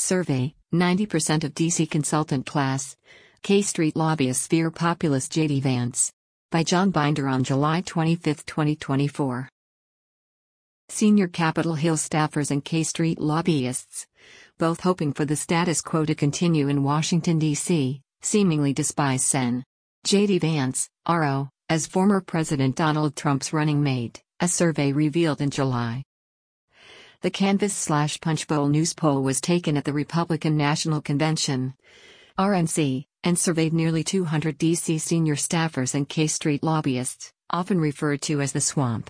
Survey: 90% of DC consultant class. K Street lobbyists fear populist J.D. Vance. By John Binder on July 25, 2024. Senior Capitol Hill staffers and K Street lobbyists, both hoping for the status quo to continue in Washington, D.C., seemingly despise Sen. J.D. Vance, RO, as former President Donald Trump's running mate, a survey revealed in July. The Canvass/Punchbowl News poll was taken at the Republican National Convention, RNC, and surveyed nearly 200 D.C. senior staffers and K Street lobbyists, often referred to as the Swamp.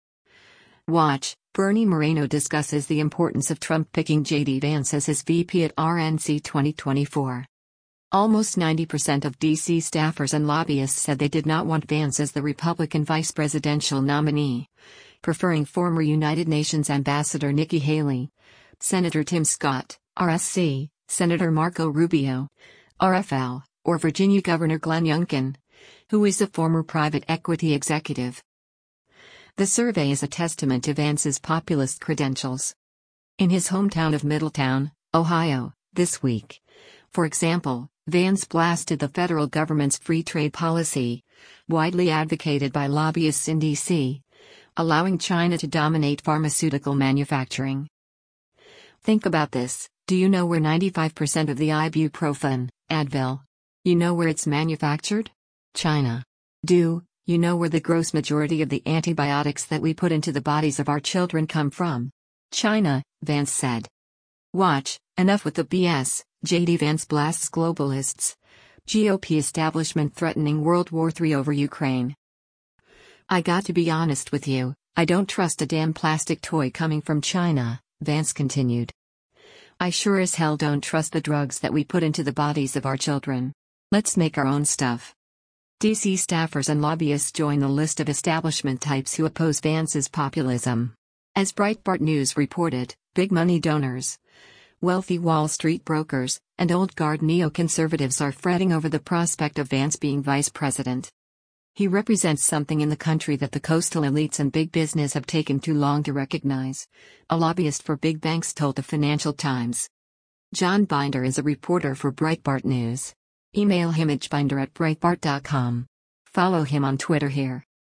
Watch: Bernie Moreno discusses the importance of Trump picking J.D. Vance as his VP at RNC 2024. Almost 90% of D.C. staffers and lobbyists said they did not want Vance as the Republican vice presidential nominee, preferring former United Nations Ambassador Nikki Haley, Senator Tim Scott, RSC, Senator Marco Rubio, RFL, or Virginia Governor Glenn Youngkin, who is a former private equity executive. The survey is a testament to Vance's populist credentials. In his hometown of Middletown, Ohio, this week, for example, Vance blasted the federal government's free trade policy, widely advocated by lobbyists in D.C., allowing China to dominate pharmaceutical manufacturing. Think about this: do you know where 95% of the ibuprofen, Advil? You know where it's manufactured? China. Do you know where the gross majority of the antibiotics that we put into the bodies of our children come from? China, Vance said. Watch: enough with the BS, J.D. Vance blasts globalists. GOP establishment threatening World War III over Ukraine. I got to be honest with you, I don't trust a damn plastic toy coming from China, Vance continued. I sure as hell don't trust the drugs that we put into the bodies of our children. Let's make our own stuff. DC staffers and lobbyists join the list of establishment types who oppose Vance's populism. As Breitbart News reported, big money donors, wealthy Wall Street brokers, and old guard neoconservatives are fretting over the prospect of Vance being vice president. He represents something in the country that the coastal elites and big business have taken too long to recognize, a lobbyist for big banks told the Financial Times. John Binder is a reporter for Breitbart News. Email him at binder@breitbart.com. Follow him on Twitter here.